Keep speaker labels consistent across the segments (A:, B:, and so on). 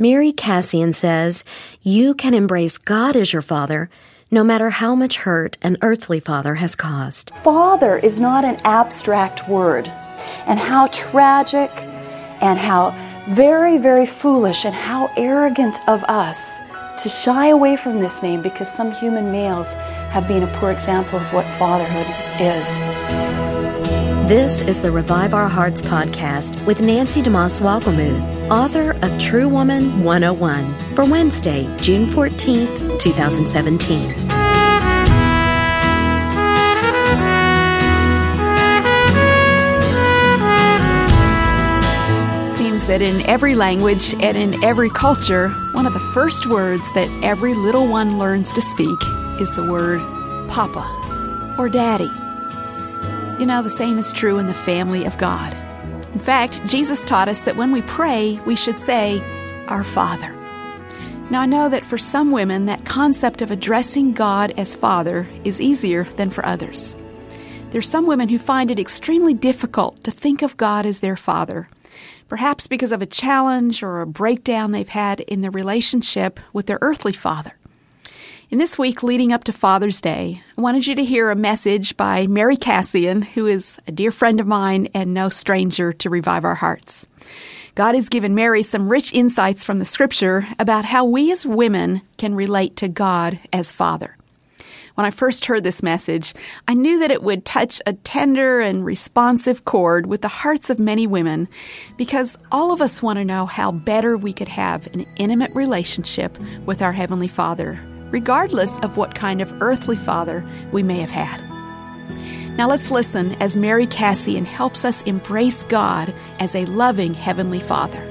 A: Mary Cassian says, you can embrace God as your father, no matter how much hurt an earthly father has caused.
B: Father is not an abstract word, and how tragic and how very, very foolish and how arrogant of us to shy away from this name because some human males have been a poor example of what fatherhood is.
A: This is the Revive Our Hearts podcast with Nancy DeMoss Wolgemuth, author of True Woman 101, for Wednesday, June 14th, 2017.
C: That in every language and in every culture, one of the first words that every little one learns to speak is the word Papa or Daddy. You know, the same is true in the family of God. In fact, Jesus taught us that when we pray, we should say, Our Father. Now, I know that for some women, that concept of addressing God as Father is easier than for others. There's some women who find it extremely difficult to think of God as their Father, perhaps because of a challenge or a breakdown they've had in their relationship with their earthly father. In this week leading up to Father's Day, I wanted you to hear a message by Mary Cassian, who is a dear friend of mine and no stranger to Revive Our Hearts. God has given Mary some rich insights from the Scripture about how we as women can relate to God as Father. When I first heard this message, I knew that it would touch a tender and responsive chord with the hearts of many women, because all of us want to know how better we could have an intimate relationship with our Heavenly Father, regardless of what kind of earthly father we may have had. Now let's listen as Mary Cassian helps us embrace God as a loving Heavenly Father.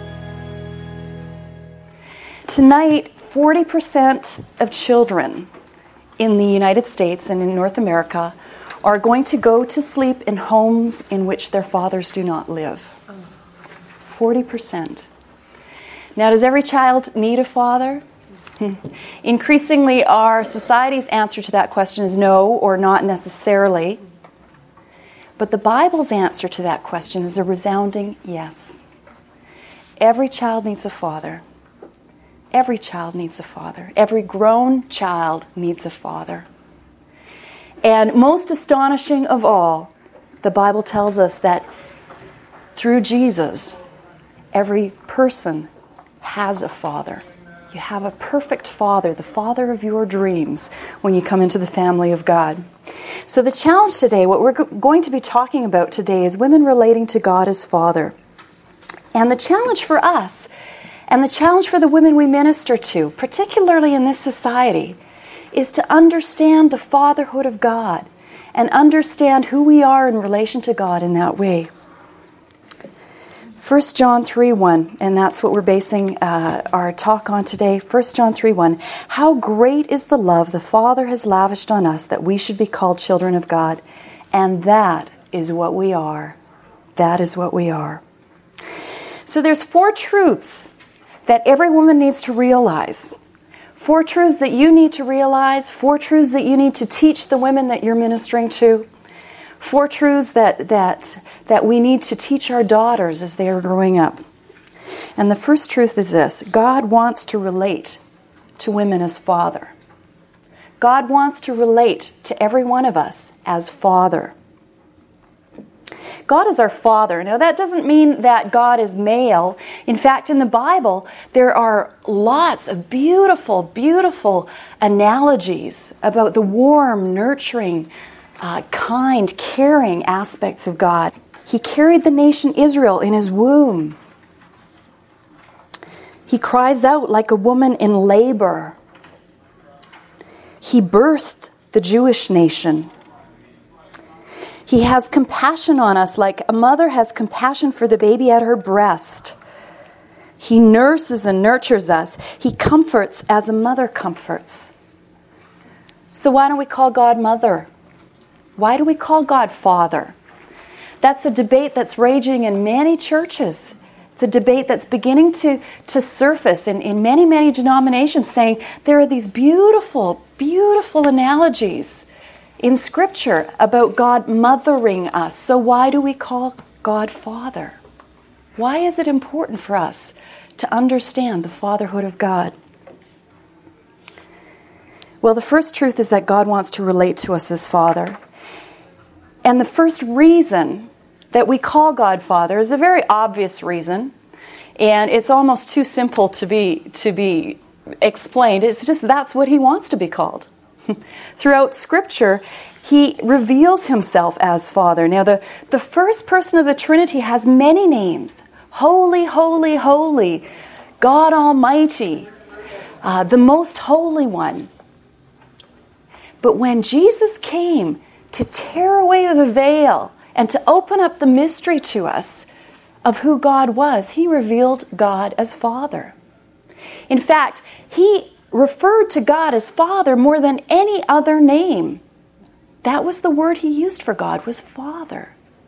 B: Tonight, 40% of children in the United States and in North America are going to go to sleep in homes in which their fathers do not live. 40%. Now, does every child need a father? Increasingly, our society's answer to that question is no, or not necessarily. But the Bible's answer to that question is a resounding yes. Every child needs a father. Every child needs a father. Every grown child needs a father. And most astonishing of all, the Bible tells us that through Jesus, every person has a father. You have a perfect father, the father of your dreams, when you come into the family of God. So the challenge today, what we're going to be talking about today, is women relating to God as Father. And the challenge for us, and the challenge for the women we minister to, particularly in this society, is to understand the fatherhood of God and understand who we are in relation to God in that way. 1 John 3:1, and that's what we're basing our talk on today. 1 John 3:1, how great is the love the Father has lavished on us that we should be called children of God. And that is what we are. That is what we are. So there's 4 truths that every woman needs to realize. 4 truths that you need to realize, 4 truths that you need to teach the women that you're ministering to, 4 truths that we need to teach our daughters as they are growing up. And the first truth is this: God wants to relate to women as Father. God wants to relate to every one of us as Father. God is our Father. Now, that doesn't mean that God is male. In fact, in the Bible, there are lots of beautiful, beautiful analogies about the warm, nurturing, kind, caring aspects of God. He carried the nation Israel in His womb. He cries out like a woman in labor. He birthed the Jewish nation. He has compassion on us like a mother has compassion for the baby at her breast. He nurses and nurtures us. He comforts as a mother comforts. So why don't we call God Mother? Why do we call God Father? That's a debate that's raging in many churches. It's a debate that's beginning to surface in many, many denominations, saying there are these beautiful, beautiful analogies in Scripture about God mothering us. So why do we call God Father? Why is it important for us to understand the fatherhood of God? Well, the first truth is that God wants to relate to us as Father. And the first reason that we call God Father is a very obvious reason, and it's almost too simple to be explained. It's just that's what He wants to be called. Throughout Scripture, He reveals Himself as Father. Now, the first person of the Trinity has many names. Holy, holy, holy, God Almighty, the Most Holy One. But when Jesus came to tear away the veil and to open up the mystery to us of who God was, He revealed God as Father. In fact, He referred to God as Father more than any other name. That was the word He used for God, was Father.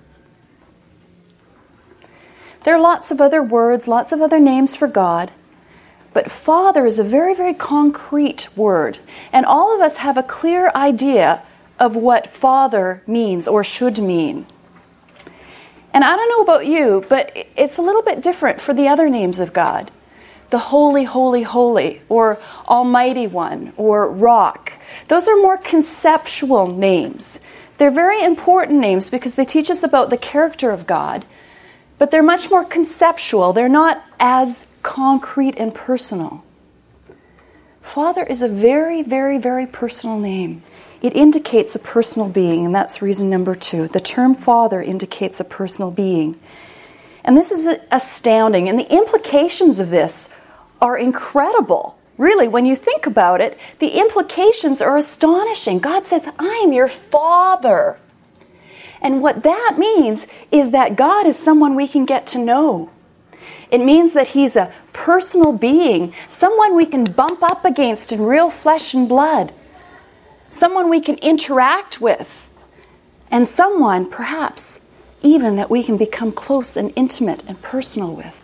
B: There are lots of other words, lots of other names for God, but Father is a very, very concrete word. And all of us have a clear idea of what Father means or should mean. And I don't know about you, but it's a little bit different for the other names of God. The Holy, Holy, Holy, or Almighty One, or Rock. Those are more conceptual names. They're very important names because they teach us about the character of God, but they're much more conceptual. They're not as concrete and personal. Father is a very, very, very personal name. It indicates a personal being, and that's reason number 2. The term Father indicates a personal being. And this is astounding, and the implications of this are incredible. Really, when you think about it, the implications are astonishing. God says, I am your Father. And what that means is that God is someone we can get to know. It means that He's a personal being, someone we can bump up against in real flesh and blood, someone we can interact with, and someone, perhaps, even that we can become close and intimate and personal with.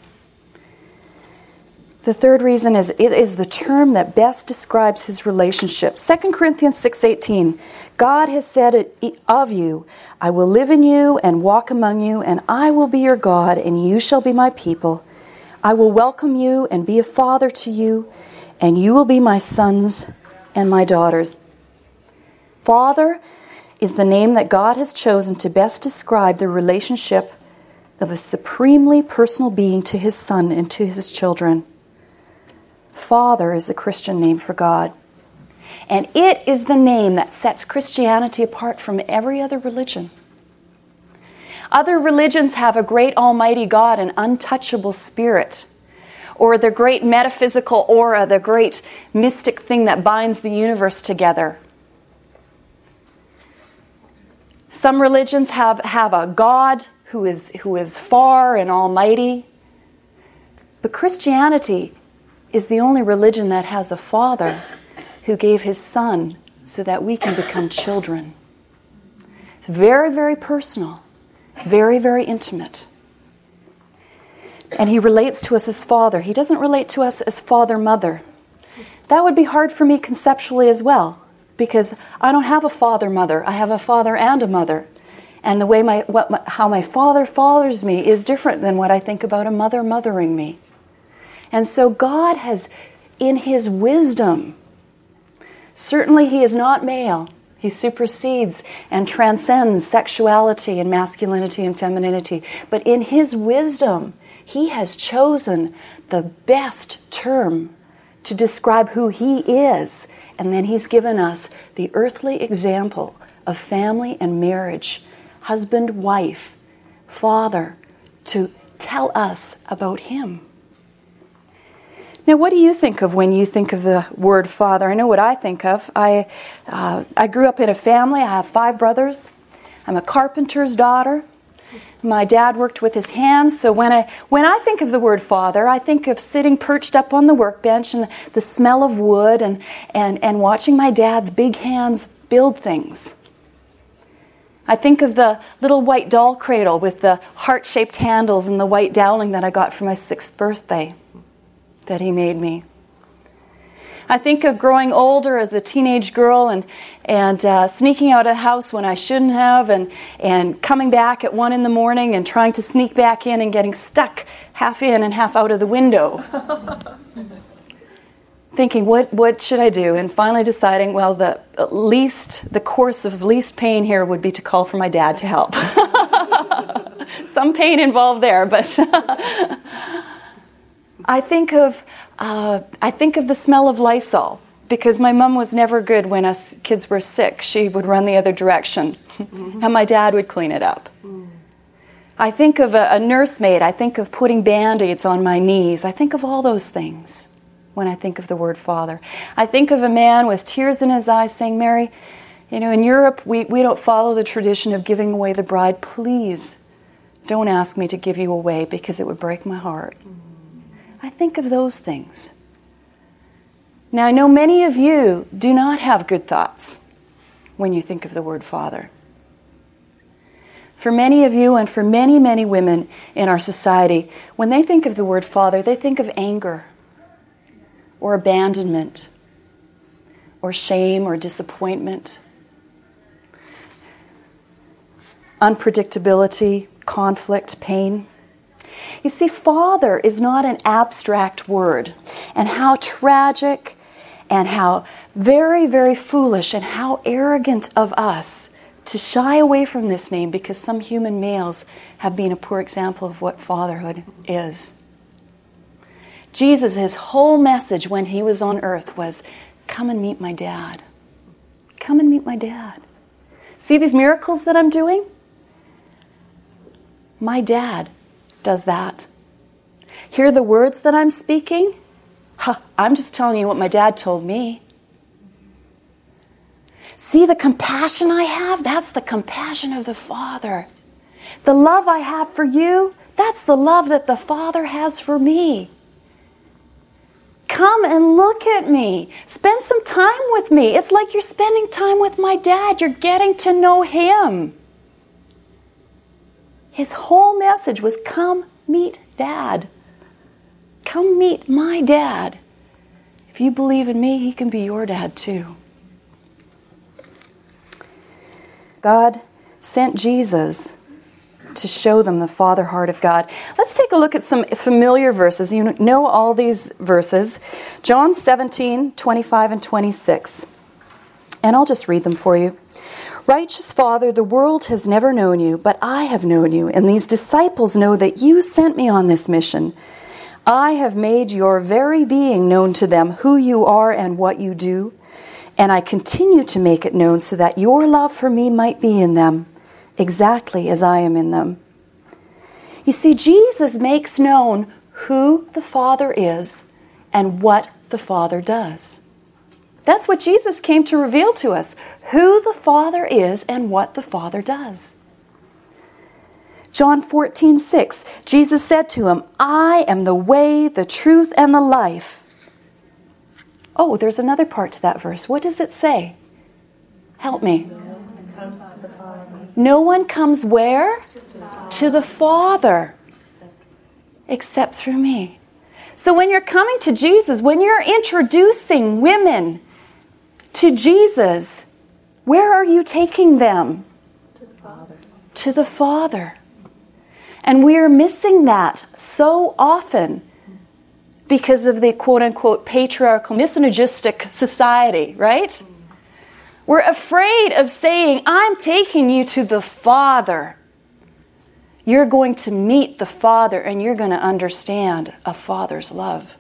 B: The third reason is it is the term that best describes His relationship. 2 Corinthians 6:18, God has said of you, I will live in you and walk among you, and I will be your God, and you shall be my people. I will welcome you and be a father to you, and you will be my sons and my daughters. Father is the name that God has chosen to best describe the relationship of a supremely personal being to His Son and to His children. Father is a Christian name for God. And it is the name that sets Christianity apart from every other religion. Other religions have a great almighty God, an untouchable spirit, or the great metaphysical aura, the great mystic thing that binds the universe together. Some religions have a God who is far and almighty. But Christianity is the only religion that has a Father who gave His Son so that we can become children. It's very, very personal, very, very intimate. And He relates to us as Father. He doesn't relate to us as Father, Mother. That would be hard for me conceptually as well, because I don't have a father, mother. I have a father and a mother. And the way how my father fathers me is different than what I think about a mother mothering me. And so God has, in His wisdom, certainly He is not male. He supersedes and transcends sexuality and masculinity and femininity. But in His wisdom, He has chosen the best term to describe who He is. And then He's given us the earthly example of family and marriage, husband, wife, father, to tell us about Him. Now, what do you think of when you think of the word Father? I know what I think of. I grew up in a family. I have 5 brothers. I'm a carpenter's daughter. My dad worked with his hands, so when I think of the word Father, I think of sitting perched up on the workbench and the smell of wood and watching my dad's big hands build things. I think of the little white doll cradle with the heart-shaped handles and the white doweling that I got for my 6th birthday that he made me. I think of growing older as a teenage girl and sneaking out of the house when I shouldn't have, and coming back at 1 a.m. and trying to sneak back in and getting stuck half in and half out of the window. Thinking, what should I do? And finally deciding, well, the course of least pain here would be to call for my dad to help. Some pain involved there, but I think of the smell of Lysol, because my mom was never good when us kids were sick. She would run the other direction, and my dad would clean it up. I think of a nursemaid. I think of putting Band-Aids on my knees. I think of all those things when I think of the word Father. I think of a man with tears in his eyes saying, Mary, in Europe, we don't follow the tradition of giving away the bride. Please don't ask me to give you away, because it would break my heart. I think of those things. Now, I know many of you do not have good thoughts when you think of the word Father. For many of you and for many, many women in our society, when they think of the word Father, they think of anger or abandonment or shame or disappointment, unpredictability, conflict, pain. You see, Father is not an abstract word, and how tragic and how very, very foolish and how arrogant of us to shy away from this name, because some human males have been a poor example of what fatherhood is. Jesus, his whole message when he was on earth was, come and meet my dad. Come and meet my dad. See these miracles that I'm doing? My dad does that. Hear the words that I'm speaking? I'm just telling you what my dad told me. See the compassion I have? That's the compassion of the Father. The love I have for you, that's the love that the Father has for me. Come and look at me. Spend some time with me. It's like you're spending time with my dad. You're getting to know him. His whole message was, come meet Dad. Come meet my dad. If you believe in me, he can be your dad too. God sent Jesus to show them the Father heart of God. Let's take a look at some familiar verses. You know all these verses. John 17, 25 and 26. And I'll just read them for you. Righteous Father, the world has never known you, but I have known you, and these disciples know that you sent me on this mission. I have made your very being known to them, who you are and what you do, and I continue to make it known so that your love for me might be in them, exactly as I am in them. You see, Jesus makes known who the Father is and what the Father does. That's what Jesus came to reveal to us, who the Father is and what the Father does. John 14:6, Jesus said to him, I am the way, the truth, and the life. Oh, there's another part to that verse. What does it say? Help me. No one comes where? To the Father. Except through me. So when you're coming to Jesus, when you're introducing women to Jesus, where are you taking them?
D: To the Father.
B: To the Father. And we are missing that so often because of the quote-unquote patriarchal, misogynistic society, right? We're afraid of saying, I'm taking you to the Father. You're going to meet the Father and you're going to understand a Father's love.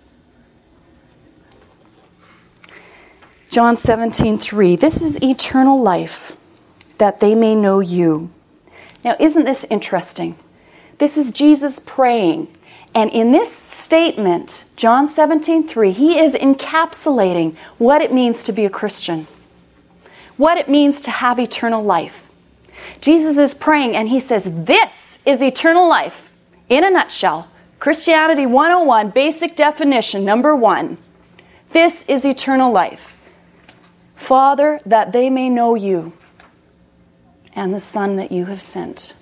B: John 17:3, this is eternal life, that they may know you. Now, isn't this interesting? This is Jesus praying. And in this statement, John 17:3, he is encapsulating what it means to be a Christian, what it means to have eternal life. Jesus is praying and he says, this is eternal life. In a nutshell, Christianity 101, basic definition, number 1. This is eternal life. Father, that they may know you and the Son that you have sent.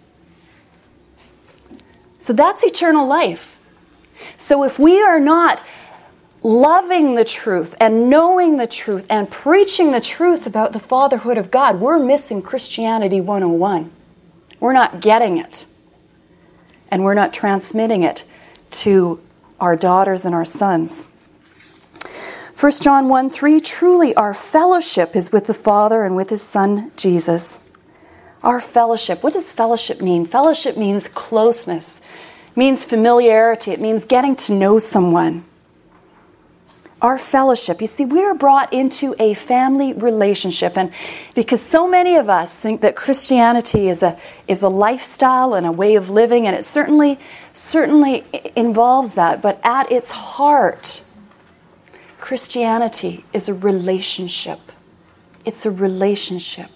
B: So that's eternal life. So if we are not loving the truth and knowing the truth and preaching the truth about the fatherhood of God, we're missing Christianity 101. We're not getting it. And we're not transmitting it to our daughters and our sons. 1 John 1:3, truly our fellowship is with the Father and with His Son, Jesus. Our fellowship. What does fellowship mean? Fellowship means closeness. It means familiarity. It means getting to know someone. Our fellowship. You see, we are brought into a family relationship, and because so many of us think that Christianity is a lifestyle and a way of living, and it certainly involves that, but at its heart, Christianity is a relationship. It's a relationship.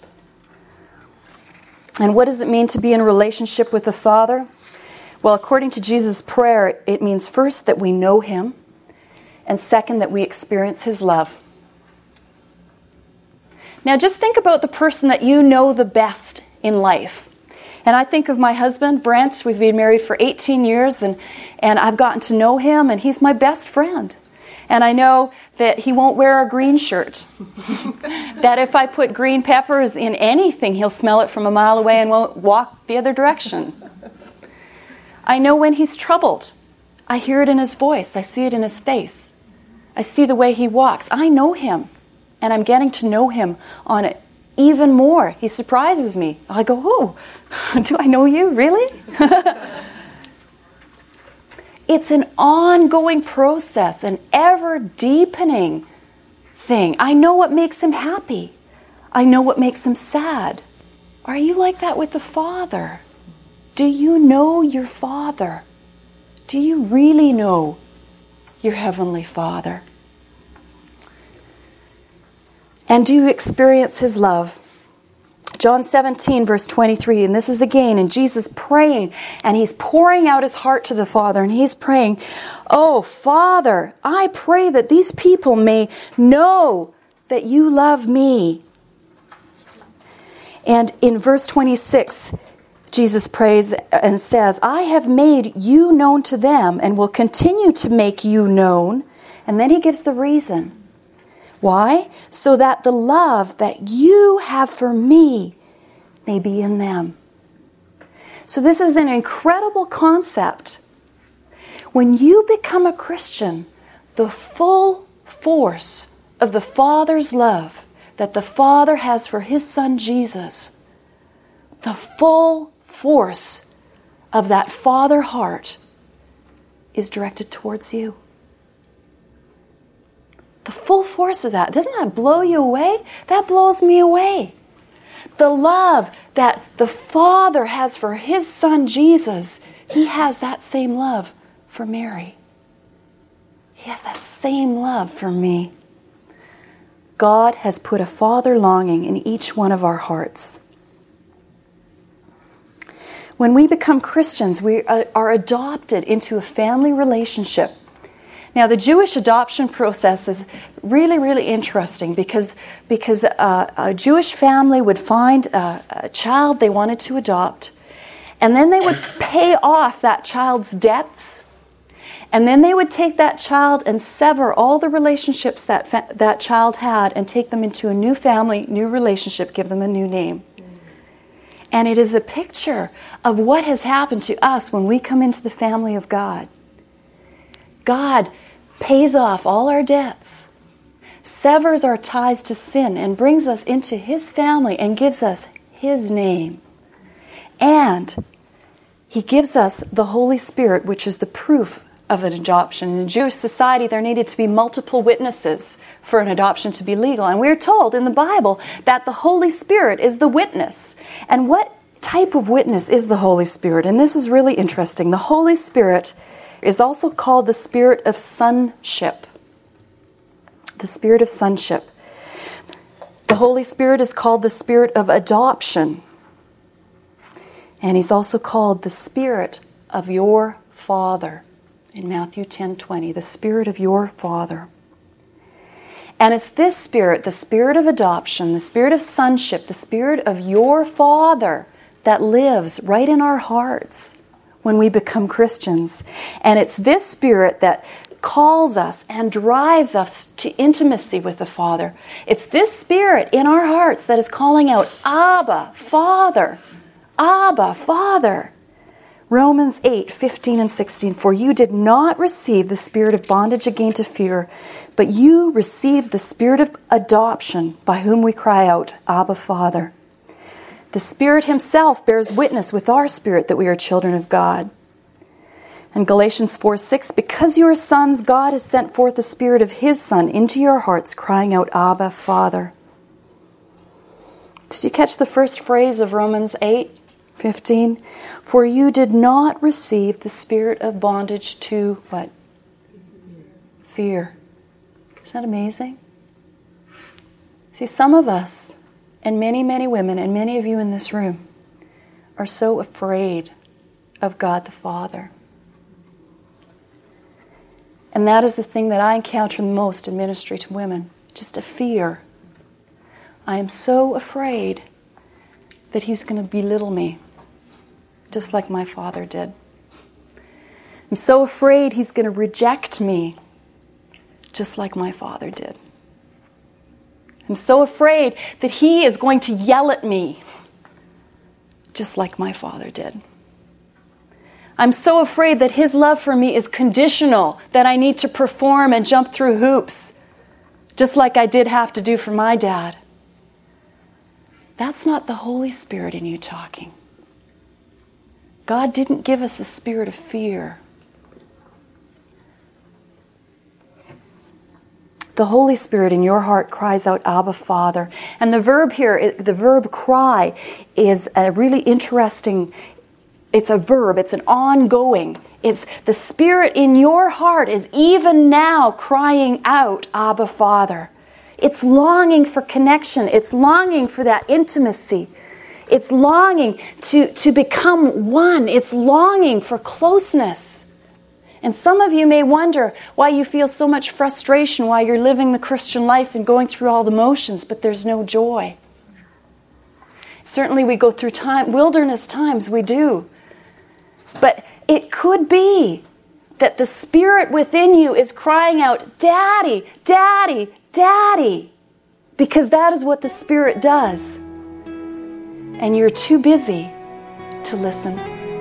B: And what does it mean to be in a relationship with the Father? Well, according to Jesus' prayer, it means first that we know Him, and second, that we experience His love. Now, just think about the person that you know the best in life. And I think of my husband, Brent. We've been married for 18 years, and I've gotten to know him, and he's my best friend. And I know that he won't wear a green shirt. That if I put green peppers in anything, he'll smell it from a mile away and won't walk the other direction. I know when he's troubled. I hear it in his voice. I see it in his face. I see the way he walks. I know him, and I'm getting to know him on it even more. He surprises me. I go, oh, do I know you? Really? It's an ongoing process, an ever-deepening thing. I know what makes him happy. I know what makes him sad. Are you like that with the Father? Do you know your Father? Do you really know your Heavenly Father? And do you experience His love? John 17, verse 23, and this is again, and Jesus praying, and He's pouring out His heart to the Father, and He's praying, oh, Father, I pray that these people may know that You love me. And in verse 26, Jesus prays and says, I have made You known to them and will continue to make You known. And then He gives the reason. Why? So that the love that You have for Me may be in them. So this is an incredible concept. When you become a Christian, the full force of the Father's love that the Father has for His Son Jesus, the full force of that Father heart is directed towards you. The full force of that. Doesn't that blow you away? That blows me away. The love that the Father has for His Son Jesus, He has that same love for Mary. He has that same love for me. God has put a Father longing in each one of our hearts. When we become Christians, we are adopted into a family relationship. Now, the Jewish adoption process is really, really interesting because a Jewish family would find a child they wanted to adopt, and then they would pay off that child's debts, and then they would take that child and sever all the relationships that child had and take them into a new family, new relationship, give them a new name. And it is a picture of what has happened to us when we come into the family of God. God pays off all our debts, severs our ties to sin, and brings us into His family and gives us His name. And He gives us the Holy Spirit, which is the proof of an adoption. In the Jewish society, there needed to be multiple witnesses for an adoption to be legal. And we're told in the Bible that the Holy Spirit is the witness. And what type of witness is the Holy Spirit? And this is really interesting. The Holy Spirit is also called the Spirit of sonship. The Spirit of sonship. The Holy Spirit is called the Spirit of adoption. And He's also called the Spirit of your Father. In Matthew 10:20, the Spirit of your Father. And it's this Spirit, the Spirit of adoption, the Spirit of sonship, the Spirit of your Father that lives right in our hearts when we become Christians. And it's this Spirit that calls us and drives us to intimacy with the Father. It's this Spirit in our hearts that is calling out, Abba, Father, Abba, Father. Romans 8:15 and 16, for you did not receive the spirit of bondage again to fear, but you received the spirit of adoption, by whom we cry out, Abba, Father. The Spirit Himself bears witness with our spirit that we are children of God. And Galatians 4:6, because you are sons, God has sent forth the Spirit of His Son into your hearts, crying out, Abba, Father. Did you catch the first phrase of Romans 8:15? For you did not receive the spirit of bondage to what? Fear. Isn't that amazing? See, some of us, and many, many women, and many of you in this room, are so afraid of God the Father. And that is the thing that I encounter the most in ministry to women, just a fear. I am so afraid that He's going to belittle me, just like my father did. I'm so afraid He's going to reject me, just like my father did. I'm so afraid that He is going to yell at me, just like my father did. I'm so afraid that His love for me is conditional, that I need to perform and jump through hoops, just like I did have to do for my dad. That's not the Holy Spirit in you talking. God didn't give us a spirit of fear. The Holy Spirit in your heart cries out, Abba, Father. And the verb here, the verb cry, is a really interesting, it's a verb, it's an ongoing. It's the Spirit in your heart is even now crying out, Abba, Father. It's longing for connection. It's longing for that intimacy. It's longing to become one. It's longing for closeness. And some of you may wonder why you feel so much frustration while you're living the Christian life and going through all the motions, but there's no joy. Certainly we go through wilderness times, we do. But it could be that the Spirit within you is crying out, Daddy, Daddy, Daddy, because that is what the Spirit does. And you're too busy to listen.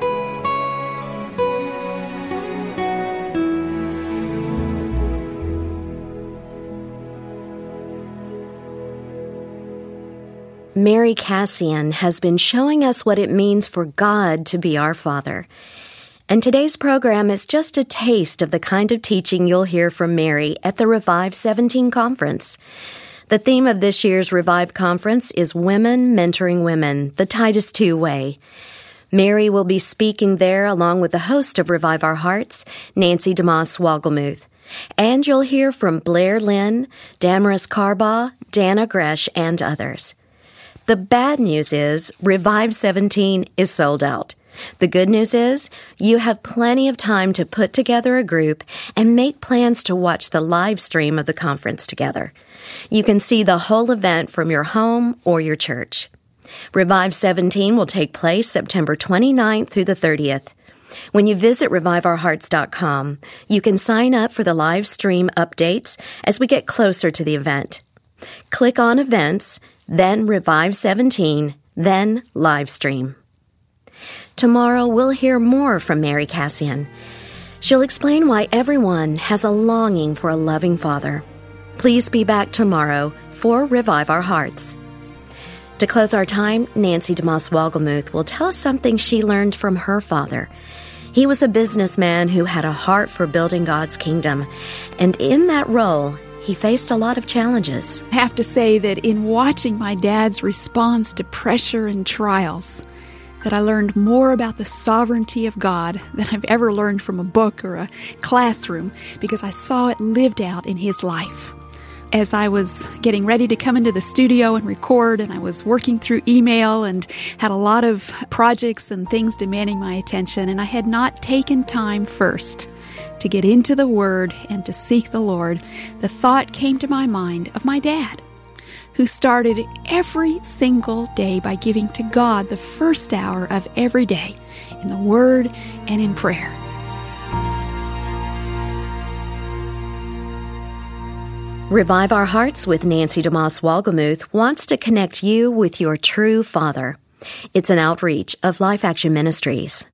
A: Mary Cassian has been showing us what it means for God to be our Father. And today's program is just a taste of the kind of teaching you'll hear from Mary at the Revive 17 conference. The theme of this year's Revive conference is Women Mentoring Women, the Titus II Way. Mary will be speaking there along with the host of Revive Our Hearts, Nancy DeMoss Wogelmuth. And you'll hear from Blair Lynn, Damaris Carbaugh, Dana Gresh, and others. The bad news is Revive 17 is sold out. The good news is you have plenty of time to put together a group and make plans to watch the live stream of the conference together. You can see the whole event from your home or your church. Revive 17 will take place September 29th through the 30th. When you visit reviveourhearts.com, you can sign up for the live stream updates as we get closer to the event. Click on Events, then Revive 17, then Live Stream. Tomorrow we'll hear more from Mary Cassian. She'll explain why everyone has a longing for a loving Father. Please be back tomorrow for Revive Our Hearts. To close our time, Nancy DeMoss Wogelmuth will tell us something she learned from her father. He was a businessman who had a heart for building God's kingdom, and in that role, he faced a lot of challenges.
C: I have to say that in watching my dad's response to pressure and trials, that I learned more about the sovereignty of God than I've ever learned from a book or a classroom, because I saw it lived out in his life. As I was getting ready to come into the studio and record, and I was working through email and had a lot of projects and things demanding my attention, and I had not taken time first to get into the Word and to seek the Lord, the thought came to my mind of my dad, who started every single day by giving to God the first hour of every day in the Word and in prayer.
A: Revive Our Hearts with Nancy DeMoss Wolgemuth wants to connect you with your true father. It's an outreach of Life Action Ministries.